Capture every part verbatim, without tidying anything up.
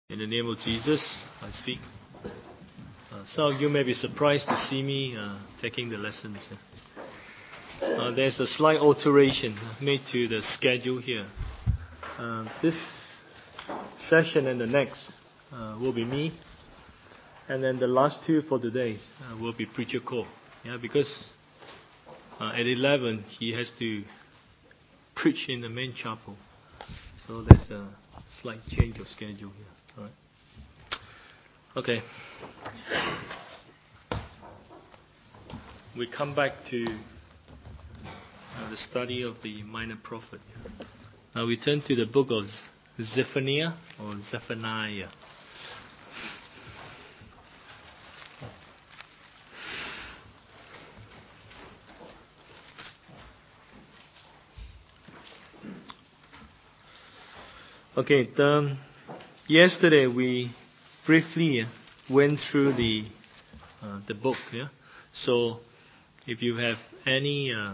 In the name of Jesus, I speak. Uh, some of you may be surprised to see me uh, taking the lessons. Uh, there's a slight alteration made to the schedule here. Uh, this session and the next uh, will be me, and then the last two for today uh, will be Preacher Cole. Yeah, because uh, at eleven he has to preach in the main chapel, so there's a slight change of schedule here. All right. Okay. We come back to uh, the study of the minor prophet. Now we turn to the book of Zephaniah or Zephaniah. Okay, the, yesterday we briefly went through the uh, the book. Yeah, so if you have any uh,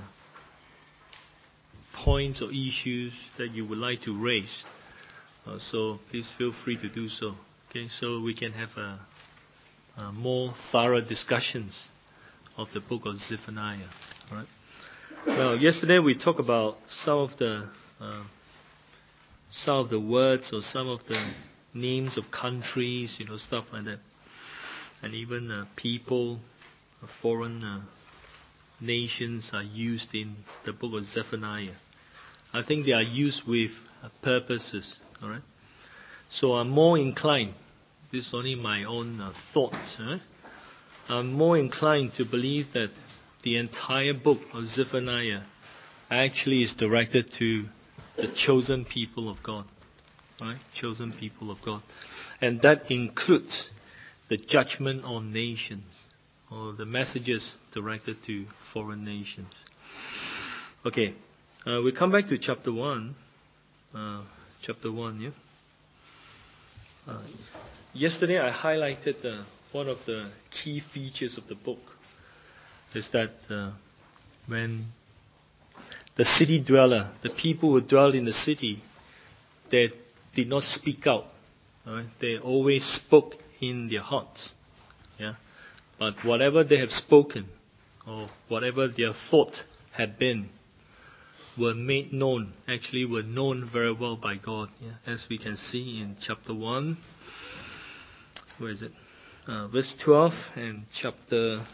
points or issues that you would like to raise, uh, so please feel free to do so. Okay, so we can have a, a more thorough discussions of the book of Zephaniah. All right. Now, yesterday we talked about some of the uh, some of the words or some of the names of countries, you know, stuff like that, and even uh, people, uh, foreign uh, nations are used in the book of Zephaniah. I think they are used with uh, purposes. All right. So I'm more inclined. This is only my own uh, thoughts. All right? I'm more inclined to believe that the entire book of Zephaniah actually is directed to the chosen people of God. Right? Chosen people of God. And that includes the judgment on nations, or the messages directed to foreign nations. Okay, uh, we come back to chapter one. Uh, chapter one, yeah? Uh, yesterday I highlighted uh, one of the key features of the book is that uh, when the city dweller, the people who dwell in the city, they did not speak out. Right? They always spoke in their hearts. Yeah? But whatever they have spoken, or whatever their thought had been, were made known, actually were known very well by God. Yeah? As we can see in chapter one, where is it? Uh, verse twelve, and chapter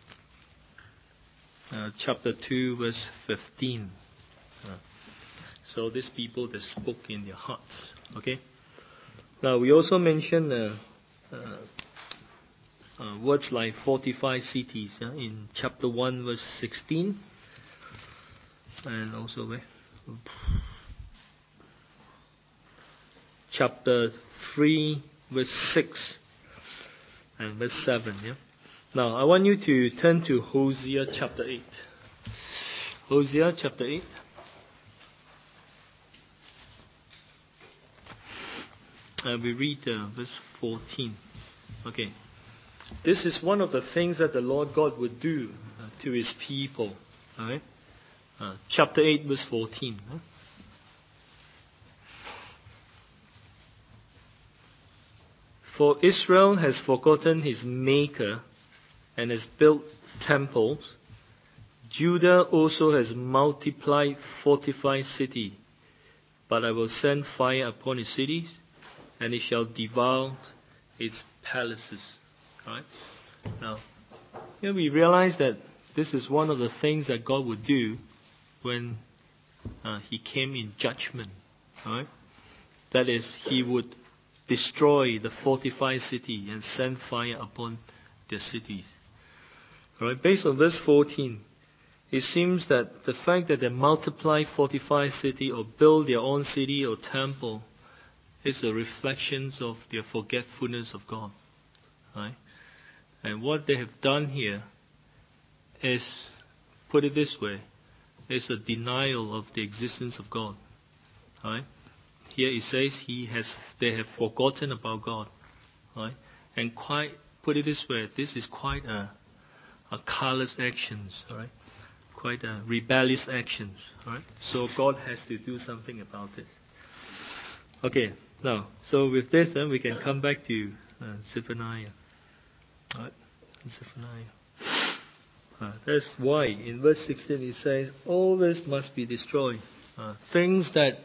uh, chapter two, verse fifteen. Uh, so these people, they spoke in their hearts. Okay. Now we also mentioned uh, uh, uh, words like fortified cities uh, in chapter one, verse sixteen, and also where? Chapter three, verse six, and verse seven. Yeah. Now I want you to turn to Hosea chapter eight. Hosea chapter eight. Uh, we read uh, verse fourteen. Okay. This is one of the things that the Lord God would do uh, to His people. All right? Uh, chapter eight, verse fourteen. Huh? For Israel has forgotten his Maker and has built temples. Judah also has multiplied fortified city. But I will send fire upon its cities, and it shall devour its palaces. Right? Now, here we realize that this is one of the things that God would do when uh, He came in judgment. Right? That is, He would destroy the fortified city and send fire upon the cities. Right? Based on verse fourteen, it seems that the fact that they multiply fortified city or build their own city or temple is a reflection of their forgetfulness of God. Right? And what they have done here is, put it this way, is a denial of the existence of God. Right? Here it says he has, they have forgotten about God. Right? And quite, put it this way, this is quite a, a callous actions. Right? Quite a rebellious actions. Right? So God has to do something about this. Okay. Now, so with this, then we can come back to uh, Zephaniah. Right? Zephaniah. Uh, that's why in verse sixteen it says, all this must be destroyed. Uh, things that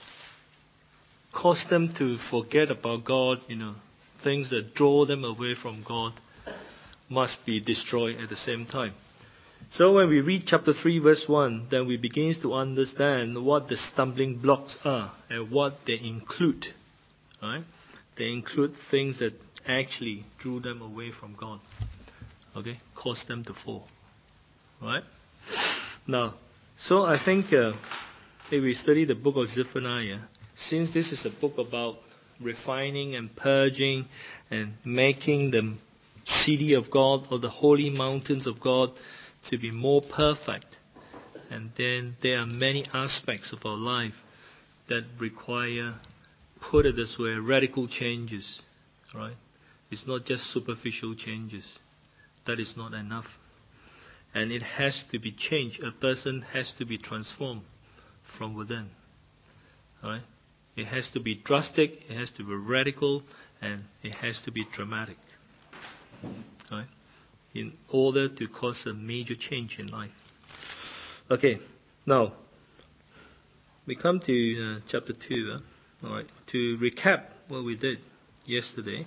cause them to forget about God, you know, things that draw them away from God, must be destroyed at the same time. So when we read chapter three verse one, then we begin to understand what the stumbling blocks are and what they include. Right? They include things that actually drew them away from God. Okay? Caused them to fall. Right? Now, so I think uh, if we study the book of Zephaniah, since this is a book about refining and purging and making the city of God or the holy mountains of God to be more perfect, and then there are many aspects of our life that require, put it this way, radical changes. Right? It's not just superficial changes. That is not enough. And it has to be changed. A person has to be transformed from within. Right? It has to be drastic, it has to be radical, and it has to be dramatic. Right? In order to cause a major change in life. Okay, now we come to uh, chapter two. Huh? All right. To recap what we did yesterday,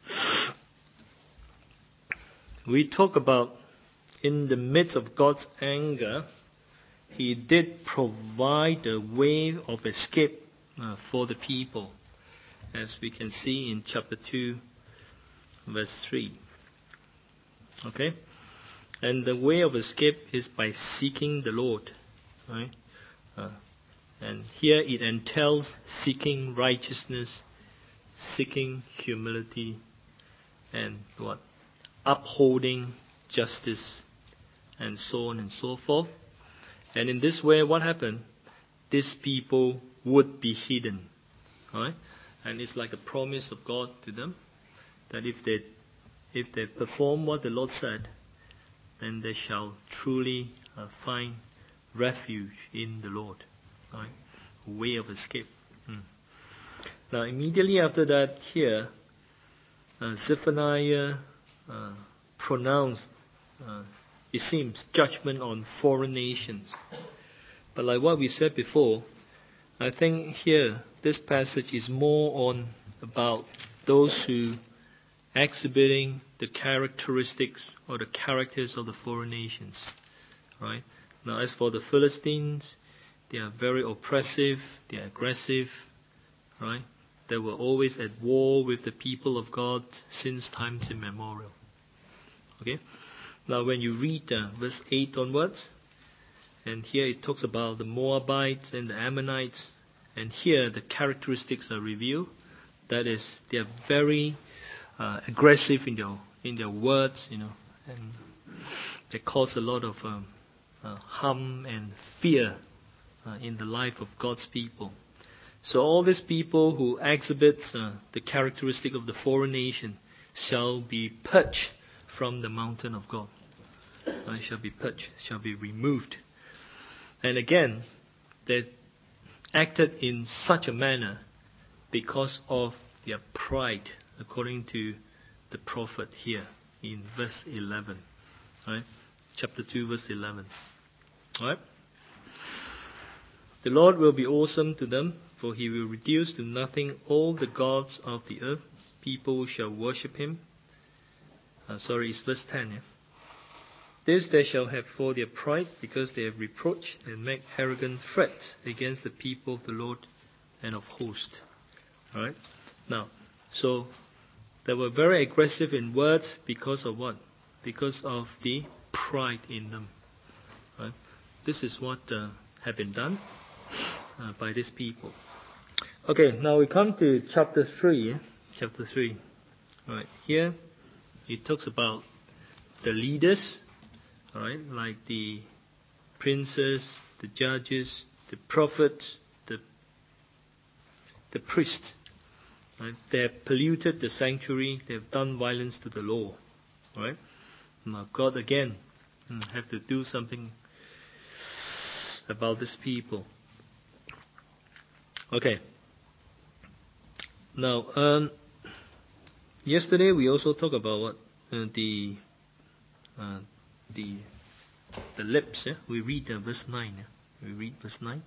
we talked about in the midst of God's anger, He did provide a way of escape uh, for the people, as we can see in chapter two, verse three. Okay? And the way of escape is by seeking the Lord. Right? Uh, and here it entails seeking righteousness, seeking humility, and what? Upholding justice, and so on and so forth. And in this way, what happened? These people would be hidden. Right? And it's like a promise of God to them that if they if they perform what the Lord said, then they shall truly uh, find refuge in the Lord. Right? A way of escape. Hmm. Now, immediately after that, here, uh, Zephaniah uh, pronounced, uh, it seems, judgment on foreign nations. But like what we said before, I think here, this passage is more on about those who exhibiting the characteristics or the characters of the foreign nations. Right? Now, as for the Philistines, they are very oppressive, they are aggressive, right? They were always at war with the people of God since times immemorial. Okay? Now, when you read uh, verse eight onwards, and here it talks about the Moabites and the Ammonites, and here the characteristics are revealed. That is, they are very Uh, aggressive in their in their words, you know, and they cause a lot of um, uh, harm and fear uh, in the life of God's people. So all these people who exhibit uh, the characteristic of the foreign nation shall be purged from the mountain of God. Uh, shall be purged, shall be removed. And again, they acted in such a manner because of their pride, according to the prophet here in verse eleven. Right? Chapter two, verse eleven. Right? The Lord will be awesome to them, for He will reduce to nothing all the gods of the earth. People shall worship Him. Uh, sorry, it's verse ten. Yeah? This they shall have for their pride, because they have reproached and make arrogant threats against the people of the Lord and of hosts. Right? Now, so they were very aggressive in words because of what? Because of the pride in them. Right? This is what uh, had been done uh, by these people. Okay, now we come to chapter three. Eh? Chapter three. Right here, it talks about the leaders, all right, like the princes, the judges, the prophets, the the priests. Right? They have polluted the sanctuary. They have done violence to the law. Right? Now God again have to do something about these people. Okay. Now, um, yesterday we also talked about what uh, the uh, the the lips. Yeah? We read uh, verse nine. Yeah? We read verse nine.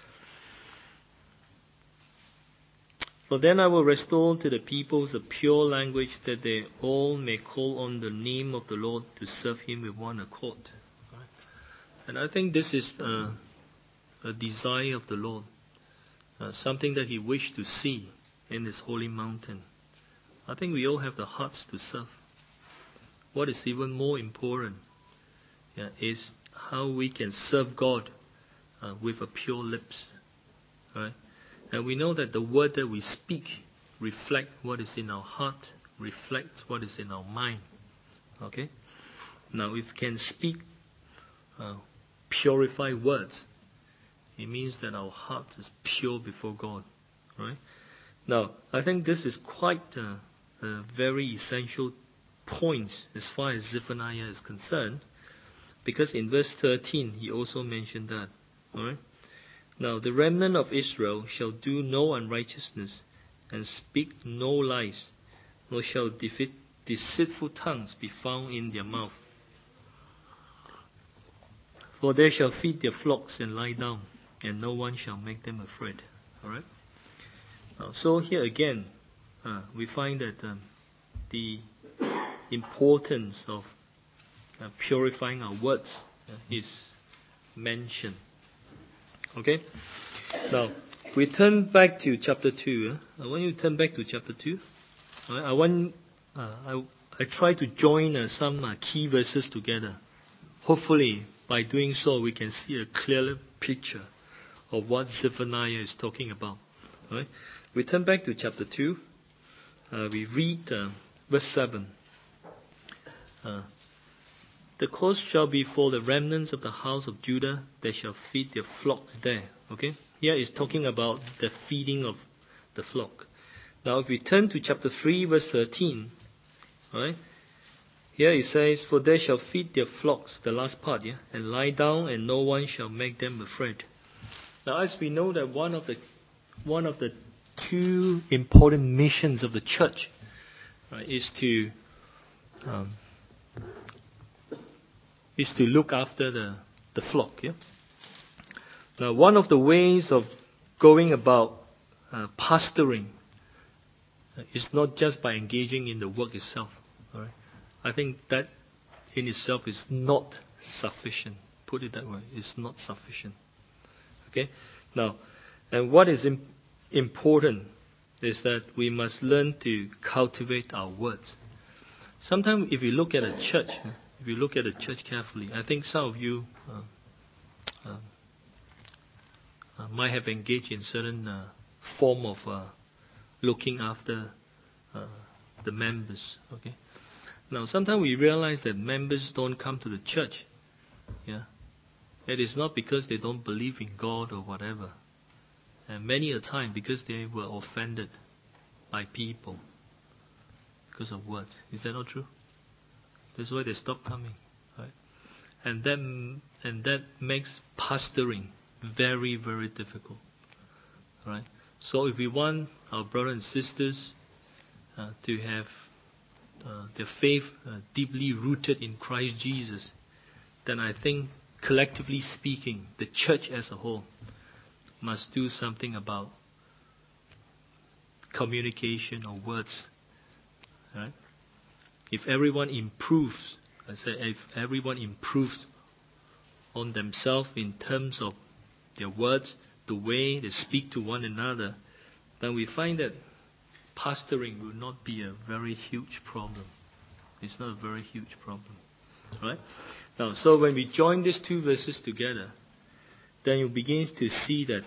For then I will restore to the peoples a pure language, that they all may call on the name of the Lord to serve Him with one accord. Right? And I think this is uh, a desire of the Lord, uh, something that He wished to see in His holy mountain. I think we all have the hearts to serve. What is even more important yeah, is how we can serve God uh, with a pure lips. Right? And we know that the word that we speak reflect what is in our heart, reflects what is in our mind. Okay? Now, if we can speak uh, purified words, it means that our heart is pure before God. Right? Now, I think this is quite a, a very essential point as far as Zephaniah is concerned, because in verse thirteen he also mentioned that. All right? Now, the remnant of Israel shall do no unrighteousness, and speak no lies, nor shall defeat, deceitful tongues be found in their mouth. For they shall feed their flocks and lie down, and no one shall make them afraid. Alright? Now, so here again, uh, we find that um, the importance of uh, purifying our words uh, is mentioned. Okay? Now, we turn back to chapter two. Eh? I want you to turn back to chapter two. Right? I want, uh, I, I try to join uh, some uh, key verses together. Hopefully, by doing so, we can see a clearer picture of what Zephaniah is talking about. Right? We turn back to chapter two. Uh, we read uh, verse seven. Uh, The coast shall be for the remnants of the house of Judah, they shall feed their flocks there. Okay? Here is talking about the feeding of the flock. Now if we turn to chapter three, verse thirteen, right? Here it says, for they shall feed their flocks, the last part, yeah, and lie down, and no one shall make them afraid. Now as we know that one of the one of the two important missions of the church, right, is to um, is to look after the, the flock. Yeah? Now, one of the ways of going about uh, pastoring uh, is not just by engaging in the work itself. All right? I think that in itself is not sufficient. Put it that way. It's not sufficient. Okay? Now, and what is im- important is that we must learn to cultivate our words. Sometimes if you look at a church, if you look at the church carefully, I think some of you uh, uh, uh, might have engaged in certain uh, form of uh, looking after uh, the members. Okay. Now, sometimes we realize that members don't come to the church. Yeah, it is not because they don't believe in God or whatever, and many a time because they were offended by people because of words. Is that not true? That's why they stop coming, right? And that and that makes pastoring very, very difficult, right? So if we want our brothers and sisters uh, to have uh, their faith uh, deeply rooted in Christ Jesus, then I think, collectively speaking, the church as a whole must do something about communication or words, right? If everyone improves, I say, if everyone improves on themselves in terms of their words, the way they speak to one another, then we find that pastoring will not be a very huge problem. It's not a very huge problem. Right? Now, so when we join these two verses together, then you begin to see that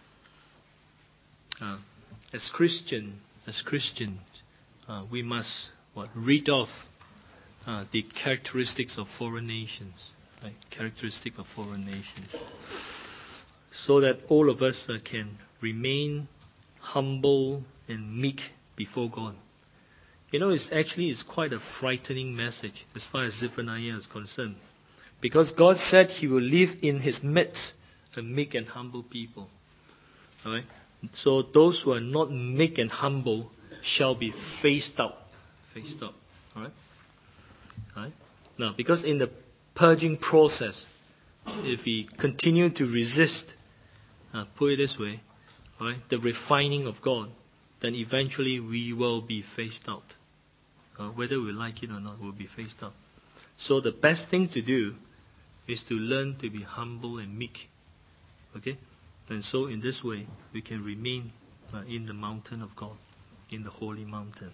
uh, as Christian, as Christians, uh, we must what rid off uh, the characteristics of foreign nations, right? Characteristic of foreign nations, so that all of us uh, can remain humble and meek before God. You know, it's actually it's quite a frightening message as far as Zephaniah is concerned, because God said He will live in His midst a meek and humble people. All right? So those who are not meek and humble, shall be phased out. Phased out. Alright? Alright? Now, because in the purging process, if we continue to resist, uh, put it this way, right, the refining of God, then eventually we will be phased out. Uh, whether we like it or not, we'll be phased out. So the best thing to do is to learn to be humble and meek. Okay? And so in this way, we can remain uh, in the mountain of God, in the holy mountain.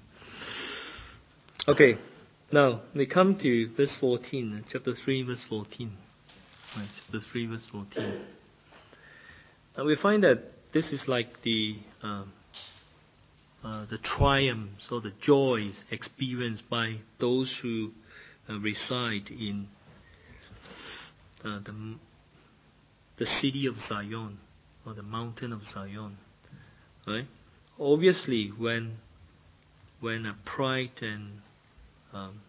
Okay, now we come to verse fourteen, chapter three, verse fourteen. Right, chapter three, verse fourteen. And we find that this is like the uh, uh, the triumphs or the joys experienced by those who uh, reside in uh, the the city of Zion or the mountain of Zion. Right? Obviously, when when a pride and um,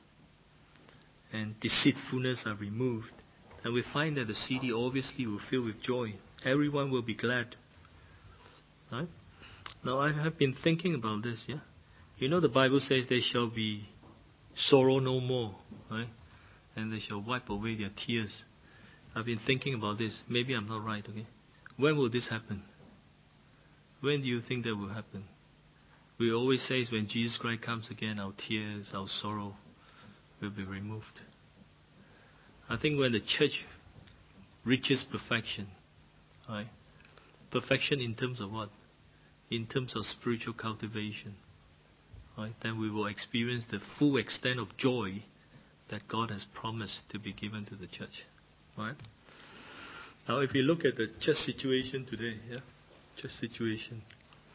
and deceitfulness are removed, and we find that the city obviously will fill with joy. Everyone will be glad. Right? Now I have been thinking about this. Yeah, you know the Bible says there shall be sorrow no more, right? And they shall wipe away their tears. I've been thinking about this. Maybe I'm not right. Okay, when will this happen? When do you think that will happen? We always say when Jesus Christ comes again, our tears, our sorrow will be removed. I think when the church reaches perfection, right? Perfection in terms of what? In terms of spiritual cultivation, right? Then we will experience the full extent of joy that God has promised to be given to the church, right? Now, if you look at the church situation today, yeah, church situation.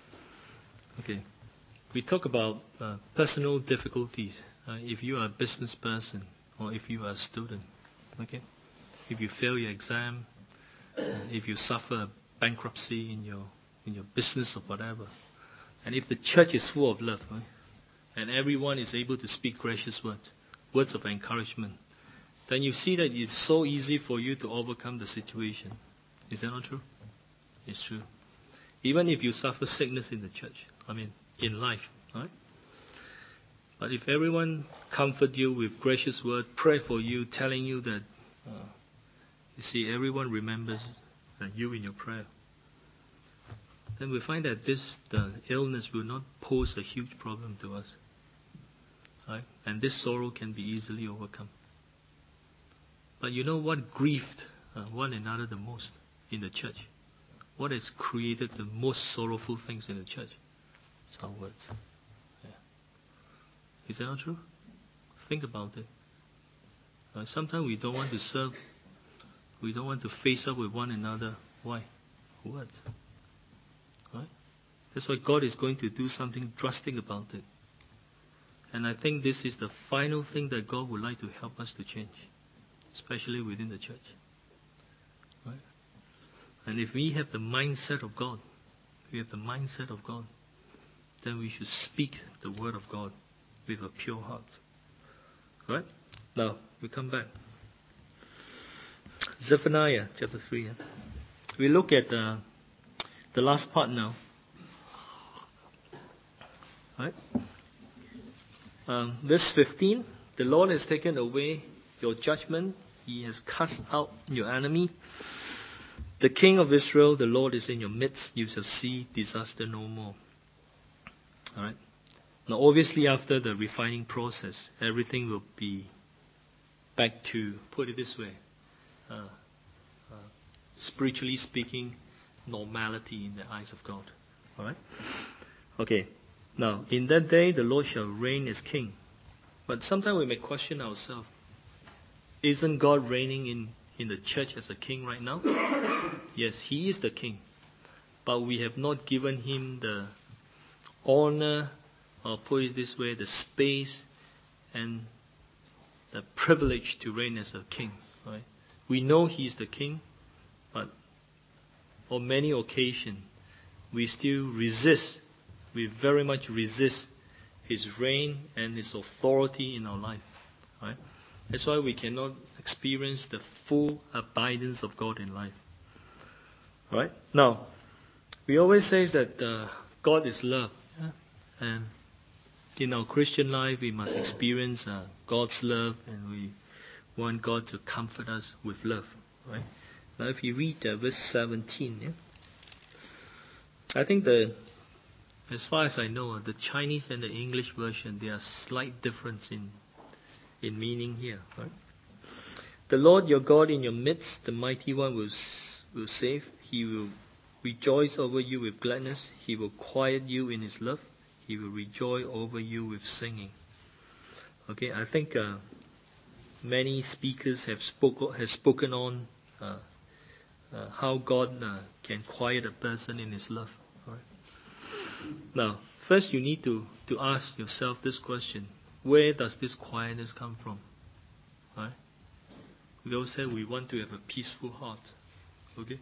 Okay, we talk about uh, personal difficulties. Uh, if you are a business person or if you are a student, okay, if you fail your exam, uh, if you suffer bankruptcy in your in your business or whatever, and if the church is full of love, right, and everyone is able to speak gracious words, words of encouragement, then you see that it's so easy for you to overcome the situation. Is that not true? It's true. Even if you suffer sickness in the church, I mean, in life, right? But if everyone comfort you with gracious word, pray for you, telling you that, uh, you see, everyone remembers uh, you in your prayer, then we find that this the illness will not pose a huge problem to us, right? And this sorrow can be easily overcome. But you know what grieved uh, one another the most in the church? What has created the most sorrowful things in the church? It's our words. Yeah. Is that not true? Think about it. Uh, sometimes we don't want to serve. We don't want to face up with one another. Why? Words. Right? That's why God is going to do something drastic about it. And I think this is the final thing that God would like to help us to change, especially within the church. Right? And if we have the mindset of God, if we have the mindset of God, then we should speak the word of God with a pure heart. Right? Now, we come back. Zephaniah chapter three. Yeah? We look at uh, the last part now. Right? Um, verse fifteen. The Lord has taken away your judgment. He has cast out your enemy. The King of Israel, the Lord is in your midst. You shall see disaster no more. Alright. Now obviously after the refining process, everything will be back to, put it this way, uh, uh, spiritually speaking, normality in the eyes of God. Alright. Okay. Now, in that day, the Lord shall reign as king. But sometimes we may question ourselves, isn't God reigning in, in the church as a king right now? Yes, he is the king. But we have not given him the honor, or put it this way, the space and the privilege to reign as a king. Right? We know he is the king, but on many occasions, we still resist. We very much resist his reign and his authority in our life. Right? That's why we cannot experience the full abidance of God in life. Right? Now, we always say that uh, God is love. Yeah? And in our Christian life, we must experience uh, God's love, and we want God to comfort us with love. Right? Now, if you read uh, verse seventeen, yeah, I think the, as far as I know, uh, the Chinese and the English version, there are slight difference in in meaning here. Right? The Lord your God in your midst, the mighty one, will will save. He will rejoice over you with gladness. He will quiet you in His love. He will rejoice over you with singing. Okay, I think uh, many speakers have spoken have spoken on uh, uh, how God uh, can quiet a person in His love. Right? Now, first you need to, to ask yourself this question: where does this quietness come from? Right? We all said we want to have a peaceful heart. Okay.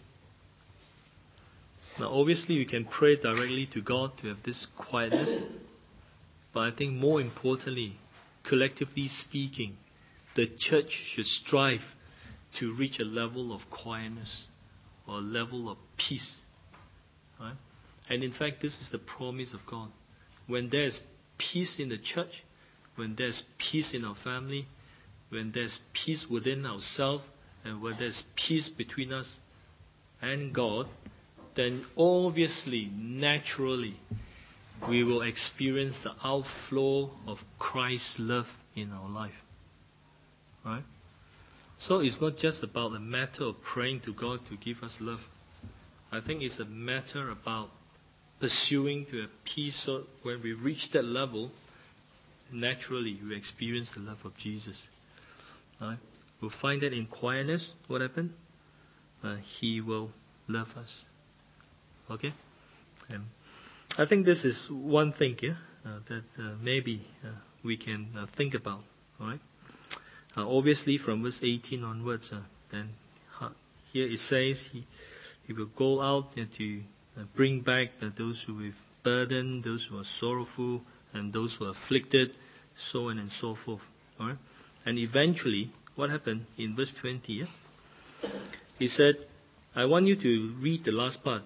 Now, obviously, we can pray directly to God to have this quietness. But I think more importantly, collectively speaking, the church should strive to reach a level of quietness or a level of peace. Right? And in fact, this is the promise of God. When there's peace in the church, when there's peace in our family, when there's peace within ourselves, and when there's peace between us and God, then obviously, naturally, we will experience the outflow of Christ's love in our life. Right? So it's not just about a matter of praying to God to give us love. I think it's a matter about pursuing to have peace, so when we reach that level, naturally we experience the love of Jesus. Right? We'll find that in quietness. What happened? Uh, he will love us. Okay? And I think this is one thing yeah, uh, that uh, maybe uh, we can uh, think about. All right? Uh, obviously, from verse eighteen onwards, uh, then uh, here it says he, he will go out uh, to uh, bring back uh, those who are burdened, those who are sorrowful, and those who are afflicted, so on and so forth. All right? And eventually, what happened in verse twenty? Yeah? He said, I want you to read the last part.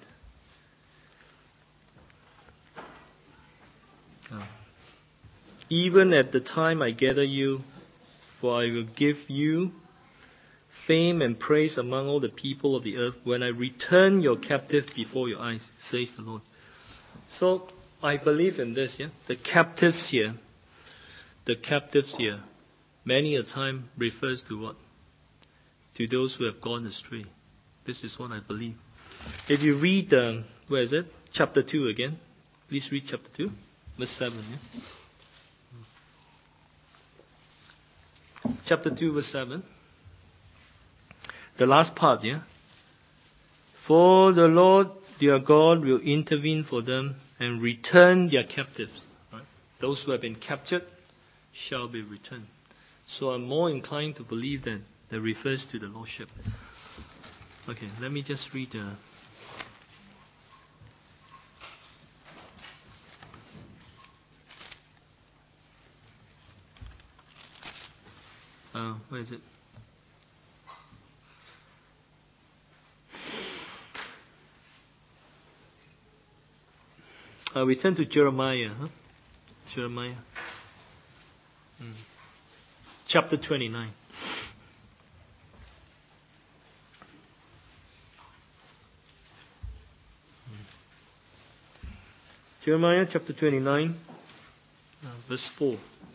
Uh, Even at the time I gather you, for I will give you fame and praise among all the people of the earth when I return your captive before your eyes, says the Lord. So, I believe in this, yeah? The captives here, the captives here, many a time refers to what? To those who have gone astray. This is what I believe. If you read, um, where is it? Chapter two again. Please read chapter two, verse seven. Yeah? Chapter two, verse seven. The last part, yeah? For the Lord their God will intervene for them and return their captives. Right? Those who have been captured shall be returned. So I'm more inclined to believe that that refers to the Lordship. Okay, let me just read uh, uh where is it? Uh, we turn to Jeremiah, huh? Jeremiah. Mm. Chapter twenty-nine. Jeremiah chapter twenty-nine, uh, verse four.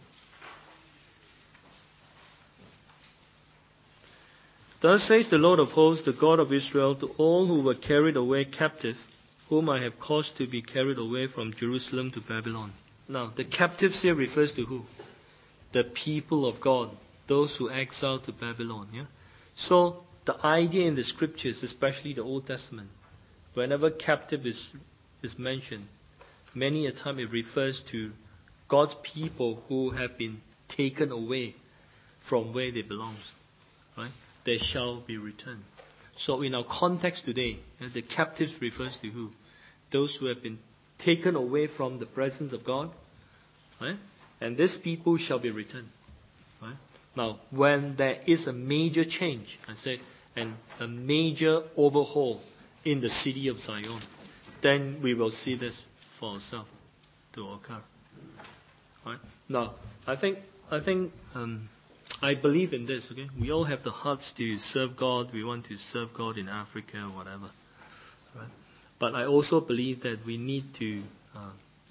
Thus says the Lord of hosts, the God of Israel, to all who were carried away captive, whom I have caused to be carried away from Jerusalem to Babylon. Now, the captives here refers to who? The people of God, those who exiled to Babylon. Yeah. So, the idea in the scriptures, especially the Old Testament, whenever captive is is mentioned, many a time it refers to God's people who have been taken away from where they belong. Right? They shall be returned. So in our context today, the captives refers to who? Those who have been taken away from the presence of God. Right? And these people shall be returned. Right? Now, when there is a major change, I say, and a major overhaul in the city of Zion, then we will see this for ourselves to occur. Right? Now, I think I think um, I believe in this. Okay, we all have the hearts to serve God. We want to serve God in Africa or whatever. Right? But I also believe that we need to uh,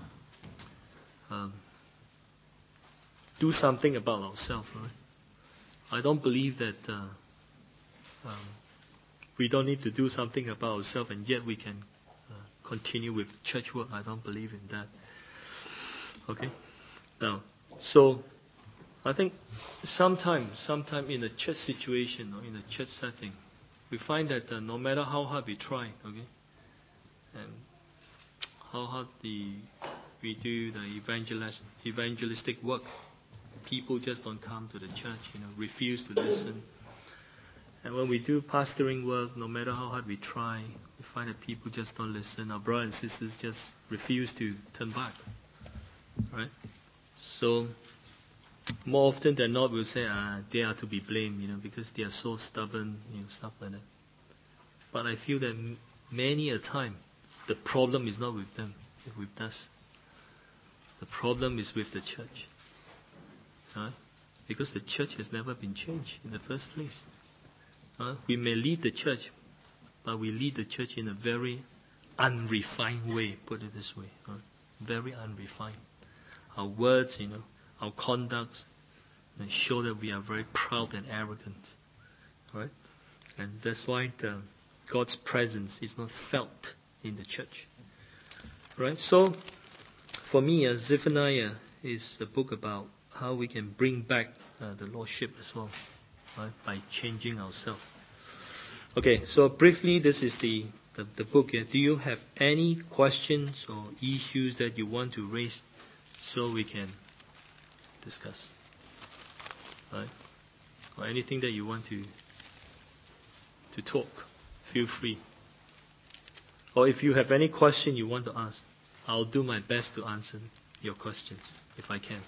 um, do something about ourselves. Right? I don't believe that uh, um, we don't need to do something about ourselves, and yet we can uh, continue with church work. I don't believe in that. Okay. Now, so I think sometimes, sometime in a church situation or in a church setting, we find that uh, no matter how hard we try, okay, and how hard the we do the evangelist, evangelistic work, people just don't come to the church, you know, refuse to listen. And when we do pastoring work, no matter how hard we try, we find that people just don't listen. Our brothers and sisters just refuse to turn back, right? So more often than not, we'll say, ah, they are to be blamed, you know, because they are so stubborn, you know, stuff like that. But I feel that m- many a time, the problem is not with them, it's with us. The problem is with the church, right? Because the church has never been changed in the first place. Right? We may lead the church, but we lead the church in a very unrefined way. Put it this way, right? Very unrefined. Our words, you know, our conduct, and show that we are very proud and arrogant, right? And that's why the, God's presence is not felt in the church, right? So, for me, uh, Zephaniah is a book about how we can bring back uh, the Lordship as well, right? By changing ourselves. Okay, so briefly, this is the the, the book here. Do you have any questions or issues that you want to raise so we can discuss? Right? Or anything that you want to to talk, feel free. Or if you have any question you want to ask, I'll do my best to answer your questions if I can.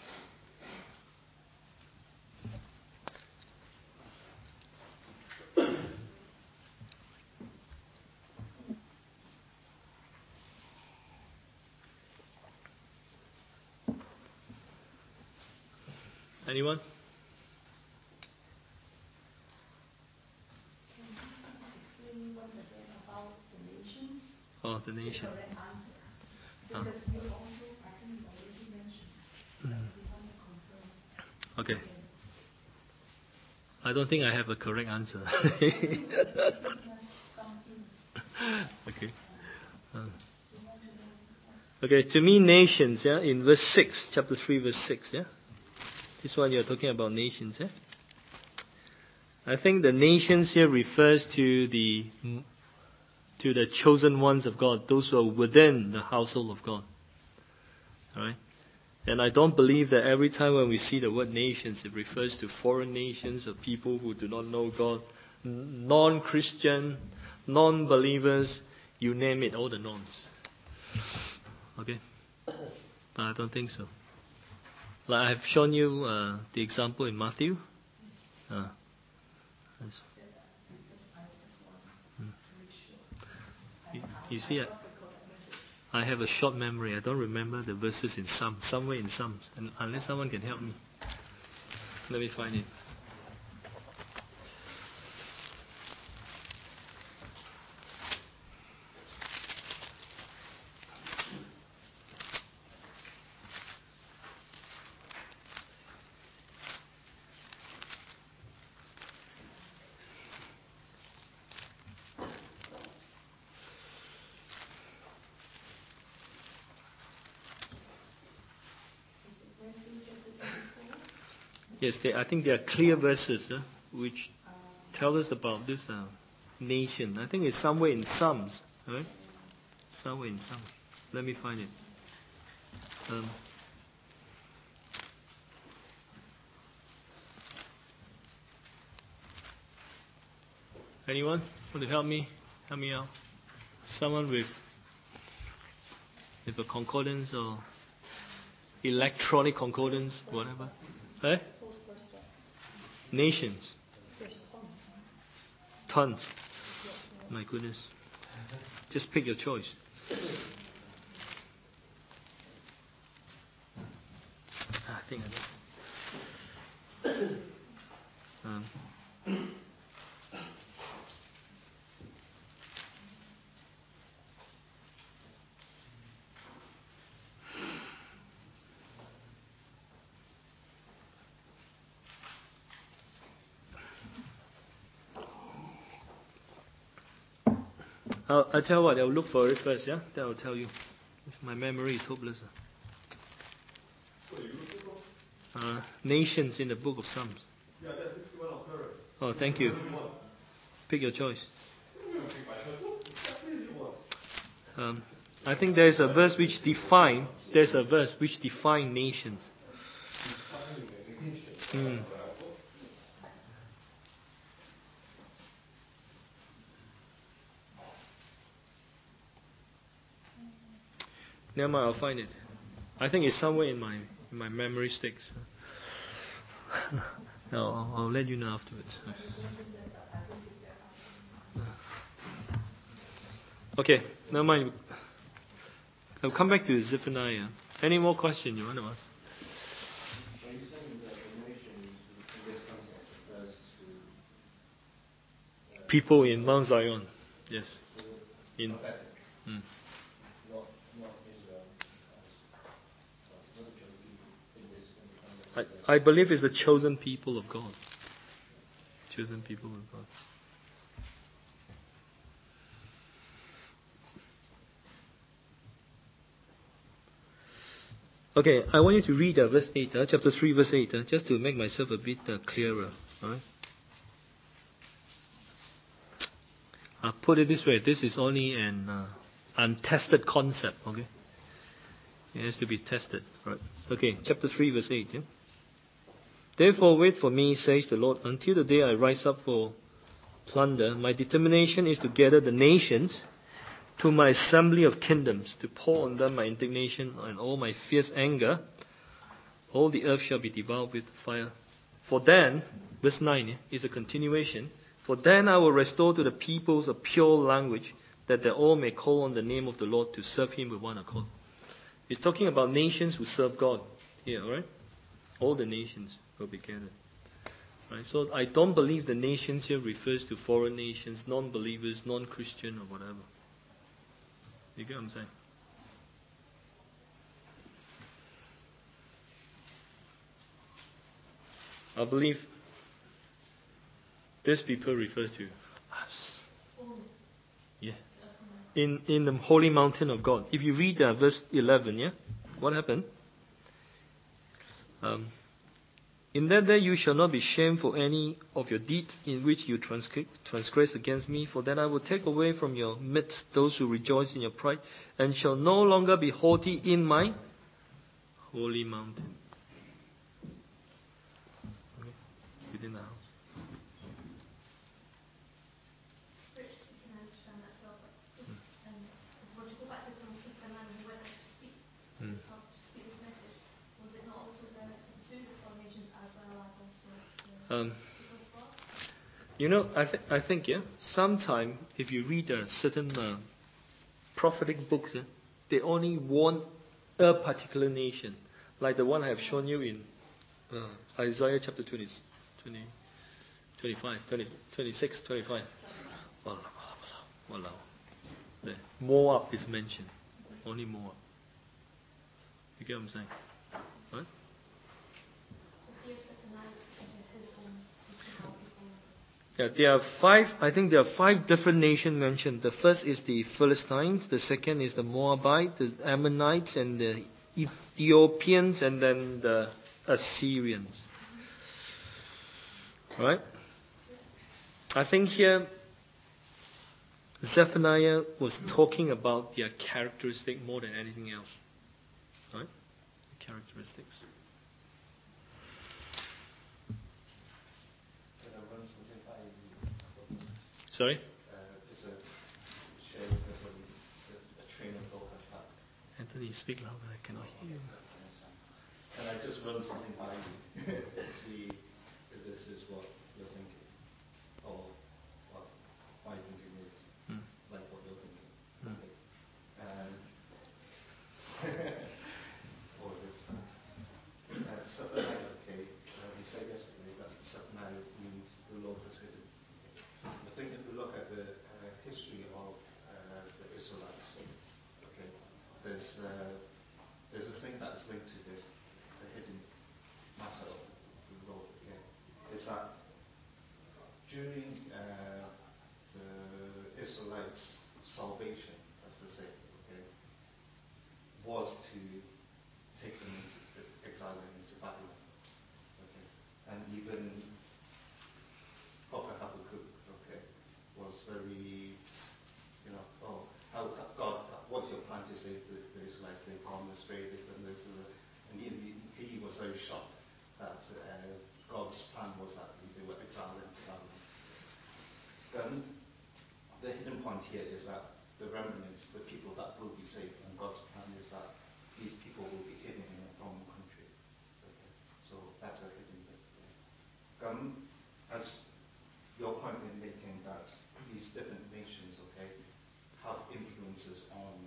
Anyone? Can you explain once again about the nations? Oh, the nation. The correct answer. Ah. Because you also, I think you already mentioned, but we want to confirm. Okay. again. I don't think I have a correct answer. Okay. Uh, okay, to me, nations, yeah, in verse six, chapter three, verse six, yeah? This one you're talking about nations, yeah? I think the nations here refers to the to the chosen ones of God, those who are within the household of God. Alright? And I don't believe that every time when we see the word nations, it refers to foreign nations or people who do not know God, non-Christian, non-believers, you name it, all the nons. Okay? But I don't think so. Like I have shown you uh, the example in Matthew. Uh, that's- hmm. you, you see, I, I have a short memory. I don't remember the verses in Psalms, somewhere in Psalms, and unless someone can help me. Let me find it. Yes, they, I think there are clear verses uh, which tell us about this uh, nation. I think it's somewhere in Psalms, right? Somewhere in Psalms. Let me find it. Um, anyone want to help me? Help me out. Someone with with a concordance or electronic concordance, whatever. Eh? Nations. Tons. My goodness. Just pick your choice. I think I know. Um, I'll, I'll tell you what, I'll look for it first, yeah? Then I'll tell you. My memory is hopeless. Uh, nations in the book of Psalms. Oh, thank you. Pick your choice. Um, I think there's a verse which define. There's a verse which define nations. Mm. Never mind, I'll find it. I think it's somewhere in my in my memory sticks. No, I'll, I'll let you know afterwards. Okay, never mind. I'll come back to Zephaniah. Any more questions you want to ask? People in Mount Zion. Yes. In. Mm. I, I believe it's the chosen people of God. Chosen people of God. Okay, I want you to read uh, verse eight, uh, chapter three, verse eight, uh, just to make myself a bit uh, clearer. Alright? I'll put it this way, this is only an uh, untested concept, okay? It has to be tested, right? Okay, chapter three, verse eight. Yeah? Therefore wait for me, says the Lord, until the day I rise up for plunder. My determination is to gather the nations to my assembly of kingdoms, to pour on them my indignation and all my fierce anger. All the earth shall be devoured with fire. For then, verse nine yeah, is a continuation. For then I will restore to the peoples a pure language, that they all may call on the name of the Lord to serve Him with one accord. It's talking about nations who serve God here, right? All the nations will be gathered. Right? So I don't believe the nations here refers to foreign nations, non-believers, non-Christian or whatever. You get what I'm saying? I believe these people refer to us. Yeah. In in the holy mountain of God. If you read uh, verse eleven, yeah, what happened? Um, in that day you shall not be shamed for any of your deeds in which you transgress, transgress against me, for then I will take away from your midst those who rejoice in your pride, and shall no longer be haughty in my holy mountain. Okay. Within the house. Spiritually speaking, I understand that as well, but just um, if we were to go back to the man who went out to speak, Mm. to speak this message, was it not also directed to the foreign nations as well as also the Um, people of God? You know, I, th- I think, yeah, sometime if you read a certain uh, prophetic books, yeah, they only warn a particular nation, like the one I have shown you in uh, Isaiah chapter twenty, twenty, twenty-five, twenty, twenty-six, twenty-five. Walao, walao, walao. There. Moab is mentioned. Only Moab. You get what I'm saying? Right? So here Zephaniah is speaking to his own people, people. Yeah, there are five, I think there are five different nations mentioned. The first is the Philistines, the second is the Moabites, the Ammonites, and the Ethiopians, and then the Assyrians. Right? I think here Zephaniah was talking about their characteristic more than anything else. Right? Characteristics. Sorry? Anthony, speak louder. I cannot hear you. Can I just run something by you and see if this is what you're thinking, or what my thinking is, Mm. like what you're thinking? Mm. Um, or this. Uh, so is uh, there's a thing that is linked to this, the hidden matter of the road. Okay, is that during uh, the Israelites' salvation, as they say, okay, was to take them into exile and into Babylon. Okay, and even Prophet Habakkuk, okay, was very, you know, oh, how God, what's your plan to save the, the Israelites? They've gone astray, they've done this, and, and he, he was very shocked that uh, God's plan was that they were exiled into Babylon. Then the hidden point here is that the remnants, the people that will be saved, and God's plan is that these people will be hidden in a foreign country. Okay, so that's a hidden bit. Yeah. Um, as your point in making that these different nations, okay, have influences on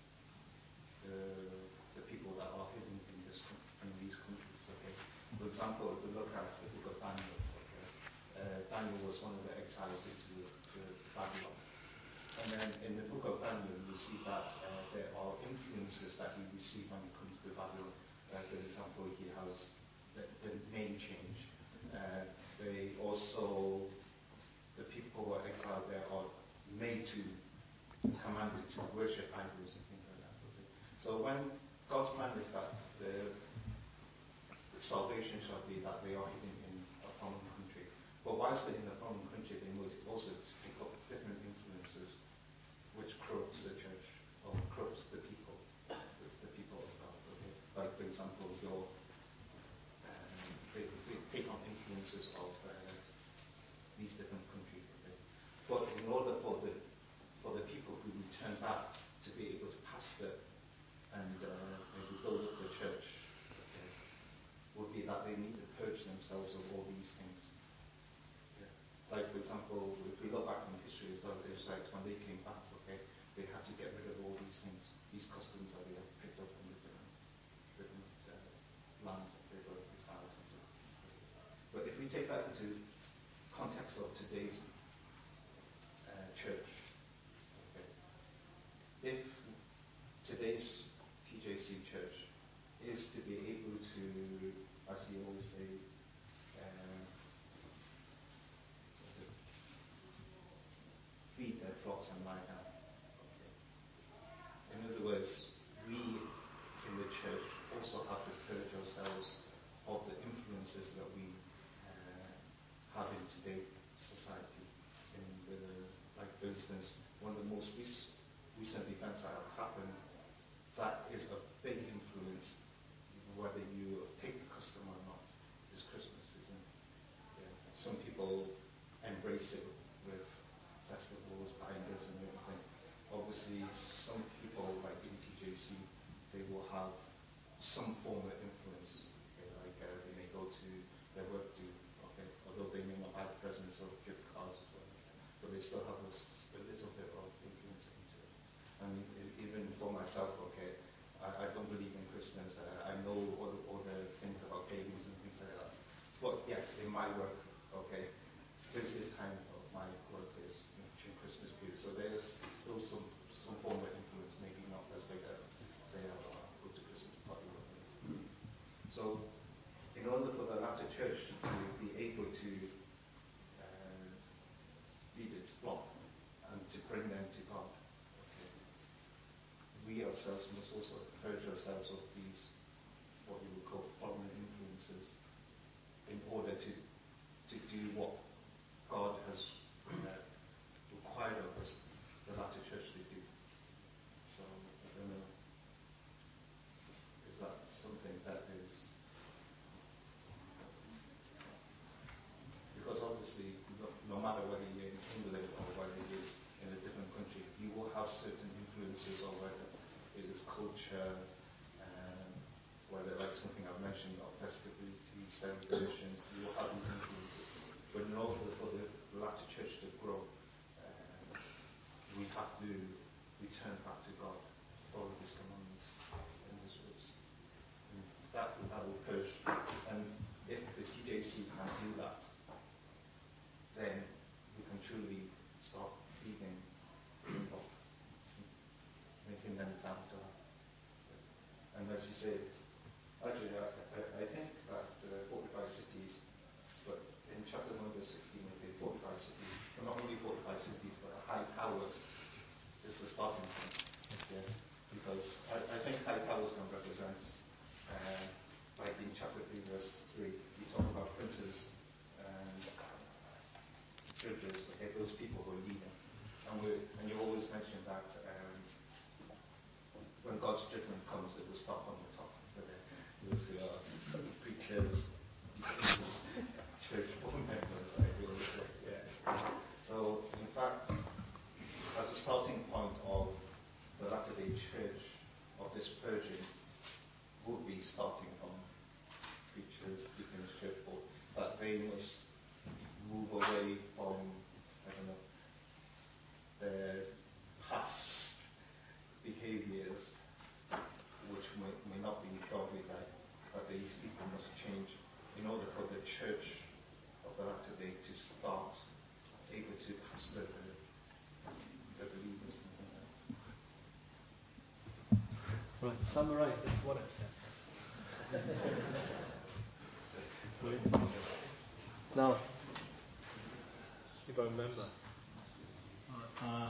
the, the people that are hidden in this in these countries. Okay, for example, if we look at the book of Daniel, okay, uh, Daniel was one of the exiles into to Babylon, and then in the book of Daniel you see that uh, there are influences that he received when he comes to Babylon. Uh, for example, he has the, the name change. Uh, they also the people who are exiled there are made to, commanded to worship idols and things like that. Okay? So when God's plan is that the, the salvation shall be that they are hidden in a foreign country. But whilst they're in a foreign country, they must also pick up different influences which corrupts the church or corrupts the people, the, the people of God. Okay? Like for example, your um, they, they take on influences of uh, these different countries. Okay? But in order for the for the people who return back to be able to pastor and uh, maybe build up the church, okay, would be that they need to purge themselves of all these things. Yeah. Like for example, if we look back in history as well, the Israelites when they came back, okay, they had to get rid of all these things, these customs that they had picked up from the different, different uh, lands that they were exiled into. But if we take that into context of today's uh, church, okay, if today's T J C church is to be able to, as you always say, um, feed their flocks and lie down. Okay. In other words, we in the church also have to purge ourselves of the influences that we uh, have in today's society. In the, like for instance, one of the most rec- recent events that have happened, that is a big influence, whether you take the custom or not, is Christmas, isn't it? Yeah. Some people embrace it with festivals, binders and everything. Obviously, some people, like in T J C, they will have some form of influence. Okay, like uh, they may go to their work do, okay, although they may not have presents or gift cards or something, but they still have a, a little bit of influence into it. I mean, e- even for myself, okay, I, I don't believe in Christmas. Uh, I know all the, all the things about babies and things like that. But yes, in my work, okay, this is time of my work is during Christmas period. So there's still some, some form of influence, maybe not as big as, say, I'll go to Christmas party or whatever. So, in order for the latter church to be able to uh, lead its flock and to bring them to God, okay, we ourselves must also purge ourselves of these, what we would call foreign influences, in order to, to do what God has uh, required of us, the latter church, to do. So, I don't know, is that something that is, because obviously, no, no matter whether you're in England or whether you're in a different country, you will have certain influences, or whether it is culture, um, whether like something I've mentioned about festivities, celebrations, you will have these influences. But in order for the latter church to grow, um, we have to return back to God, follow His commandments and His words. And that, that will purge. And if the T J C can do that, then we can truly start feeding people, making them down to And as you say, actually, I, I, I think that uh, forty-five cities, but in chapter number sixteen, okay, forty-five cities, but not only forty-five cities, but high towers is the starting point. Yeah. Because I, I think high towers can represent, uh, like in chapter three, verse three, you talk about princes and judges, okay, those people who are leading. And, we and you always mention that um, when God's judgment comes, it will start on the top. But then you'll see our preachers, church board members, like we always say, yeah. So, in fact, as a starting point of the Latter-day Church, of this purging, would be starting from preachers, deacons, church board, that they must move away from, I don't know, their past behaviors, which may, may not be godly, like, that these people must change in order for the church of the latter day to start able to pastor the, the believers. Right, summarize what I said. Now, if I remember, uh,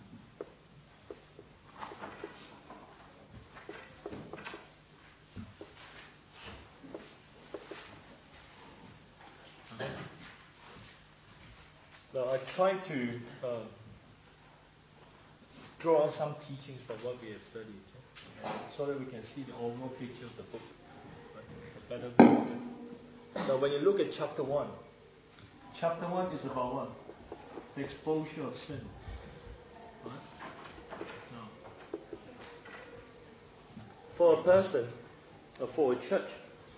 now I try to uh, draw some teachings from what we have studied, okay? So that we can see the overall picture of the book. Right? A better view. Now, when you look at chapter one, chapter one is about what? The exposure of sin. Right? Now, for a person, or for a church,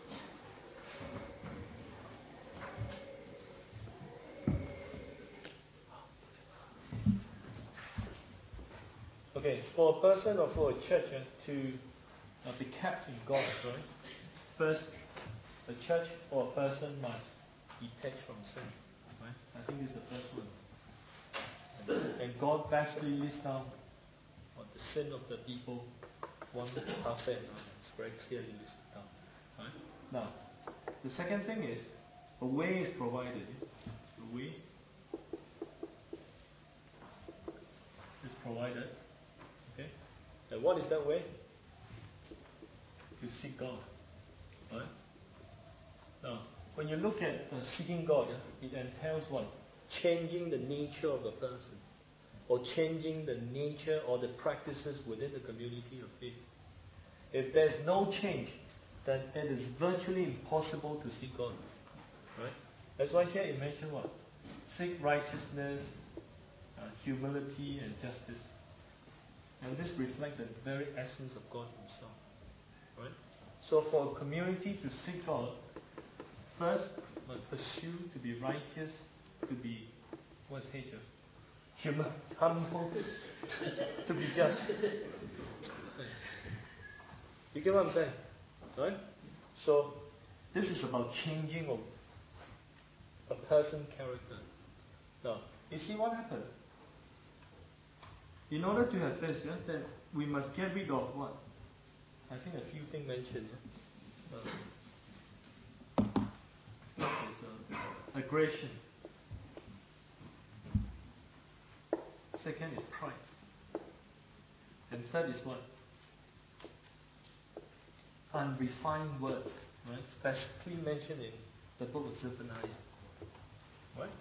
okay, for a person or for a church uh, to uh, be kept in God, right? First, a church or a person must detach from sin, right? I think this is the first one. And, and God basically lists down what the sin of the people one after another. It's very clearly listed down, right? Now, the second thing is a way is provided. A way is provided. Okay? And what is that way? To seek God. Right? Now, when you look at uh, seeking God, yeah, it entails what? Changing the nature of a person, or changing the nature or the practices within the community of faith. If there's no change, then it is virtually impossible to seek God. Right? That's why here it mentioned what? Seek righteousness, uh, humility, and justice. And this reflects the very essence of God Himself. Right? So for a community to seek God, first must pursue to be righteous, to be, what's hatred? Human, humble, to be just. You get what I'm saying? Right? So this is about changing of a person's character. Now, you see what happened? In order to have this, yeah, then we must get rid of what? I think a few things mentioned. Yeah? Uh, uh, aggression. Second is pride. And third is what? Unrefined words. Right? Specifically mentioned in the book of Zephaniah. Right?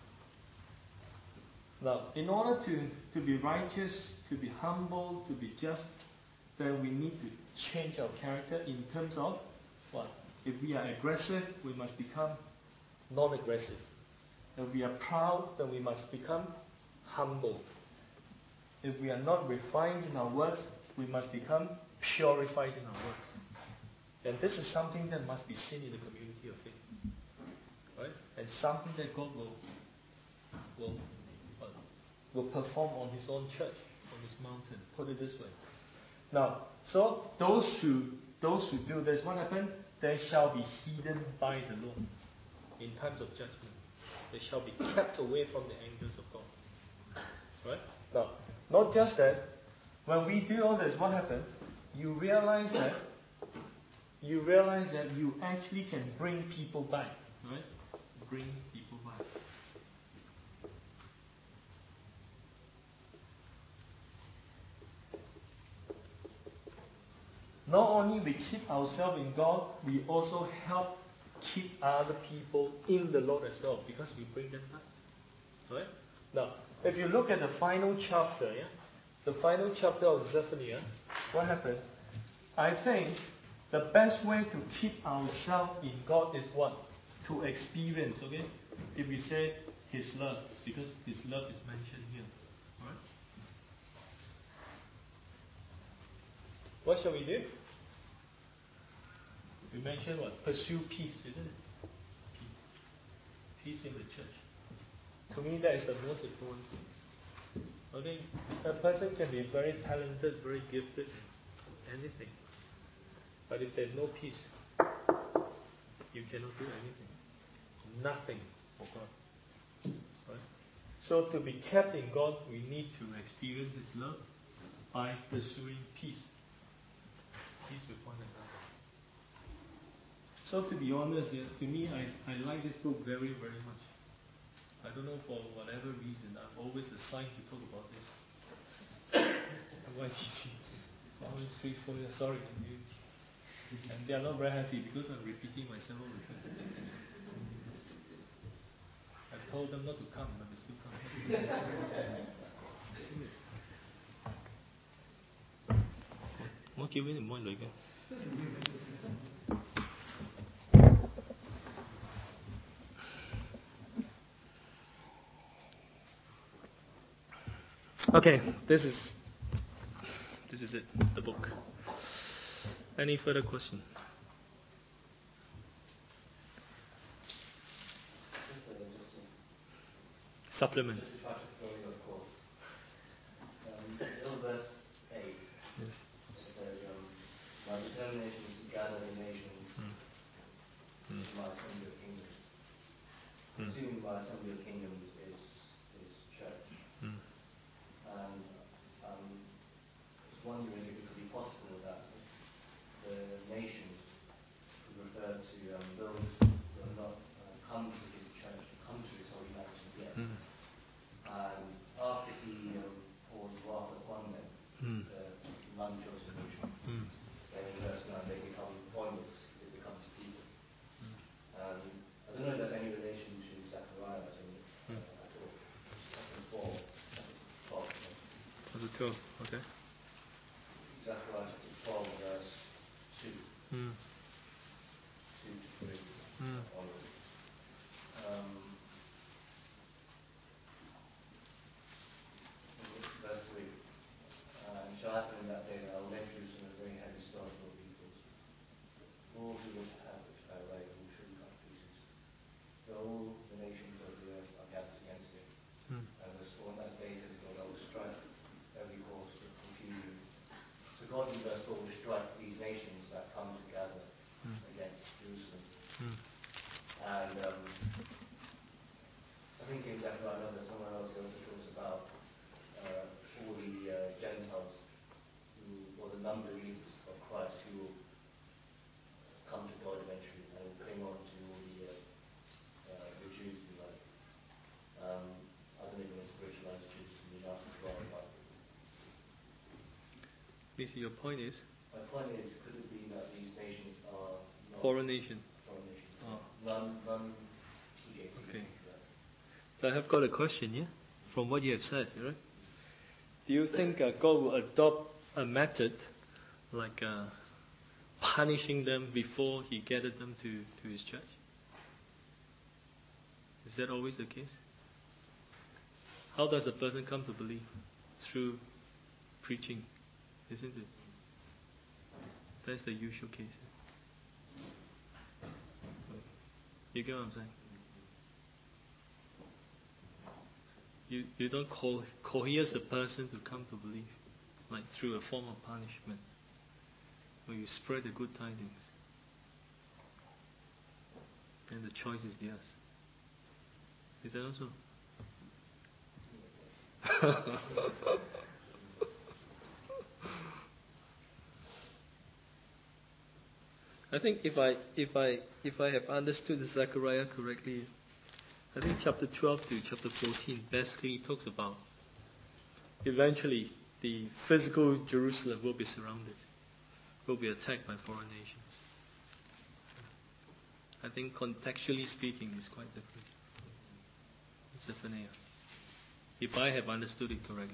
Now, in order to, to be righteous, to be humble, to be just, then we need to change our character in terms of what? If we are aggressive, we must become non-aggressive. If we are proud, then we must become humble. If we are not refined in our words, we must become purified in our words. And this is something that must be seen in the community of faith. Right? And something that God will, will, uh, will perform on His own church, on His mountain. Put it this way. Now, so those who those who do this, what happened? They shall be hidden by the Lord in times of judgment. They shall be kept away from the angels of God. Right? Now, not just that, when we do all this, what happened? You realize that you realize that you actually can bring people back, right? Bring people back. Not only we keep ourselves in God, we also help keep other people in the Lord as well, because we bring them back. Right? Now, if you look at the final chapter, yeah, the final chapter of Zephaniah, what happened? I think the best way to keep ourselves in God is what? To experience, okay? If we say His love, because His love is mentioned here. Alright? What shall we do? We mentioned what? Pursue peace, isn't it? Peace. Peace in the church. To me, that is the most important thing. Okay? A person can be very talented, very gifted, anything. But if there's no peace, you cannot do anything. Nothing for God. Right? So to be kept in God, we need to experience His love by pursuing peace. Peace with one another. So to be honest, yeah, to me, I, I like this book very, very much. I don't know, for whatever reason, I'm always assigned to talk about this. Y G T. Always three, four years, sorry. And they are not very happy because I'm repeating myself all the time. I've told them not to come, but they still come. Serious. What give me the mind again? Okay, this is this is it, the book. Any further question? Supplement. Just to try to throw you, of course. Um, in verse eight, Yes. it says, um, "My determination is to gather the nations Mm. to Mm. my assembly of kingdoms." Mm. Assuming my assembly of kingdoms is is church, Mm. and um, I was wondering if it could be possible that the nations could refer to um, those who have not uh, come to His church, come to His holy mountain yet. Mm. And after He um, pours wrath upon them, Mm. the non-chosen nation, Mm. then in verse nine they become olives, it becomes people. Um, I don't know if there's any relation to Zechariah at all. Mm. Uh, at all. Chapter four, chapter twelve. Chapter twelve, okay. Zechariah chapter twelve, verse two, Mm. two to three Mm. onwards. Um, verse three. Uh, it shall happen in that day that I will make Jerusalem a very heavy stone for all peoples. All who would have it fell away will surely cut to pieces. Though all the nations of the earth are gathered against it. Mm. And verse four, on that day says God, I will strike every horse with confusion. So God in verse four will strike these nations that come together Mm. against Jerusalem. Mm. And um, I think in Zechariah, I know that somewhere else he also talks about uh, all the uh, Gentiles who, or the non-believers of Christ who will come to God eventually and will cling on to all the, uh, uh, the Jews, if you like. Um, I don't even know spiritualized Jews to be us as well, but This your point is? my point is, could it be that these nations are not Foreign nation. foreign nations? Oh. None, none T J C. Okay. So I have got a question, yeah? From what you have said, right? Do you think uh, God will adopt a method like uh, punishing them before He gathered them to, to His church? Is that always the case? How does a person come to believe? Through preaching, isn't it? That's the usual case. You get what I'm saying? You, you don't co- coerce a person to come to believe, like through a form of punishment, where you spread the good tidings. And the choice is theirs. Is that also? I think if I if I if I have understood Zechariah correctly, I think chapter twelve to chapter fourteen basically talks about eventually the physical Jerusalem will be surrounded, will be attacked by foreign nations. I think contextually speaking it's quite different. Zephaniah. If I have understood it correctly.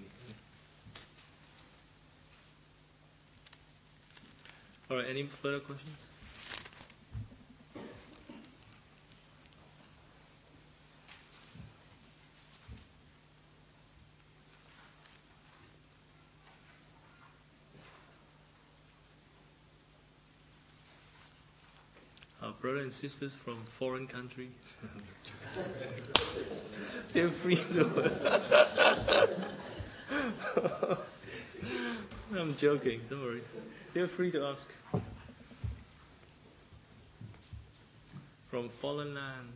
Alright, any further questions? Our brothers and sisters from foreign countries, feel free to. I'm joking, don't worry. Feel free to ask. From foreign lands.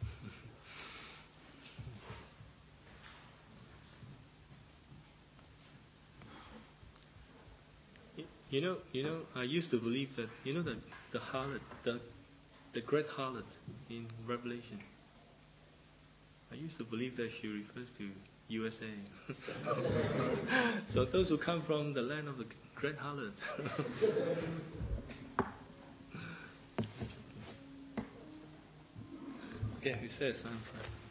You know, you know. I used to believe that you know that the harlot, the the great harlot in Revelation. I used to believe that she refers to U S A. So those who come from the land of the great harlot. Okay, who says I'm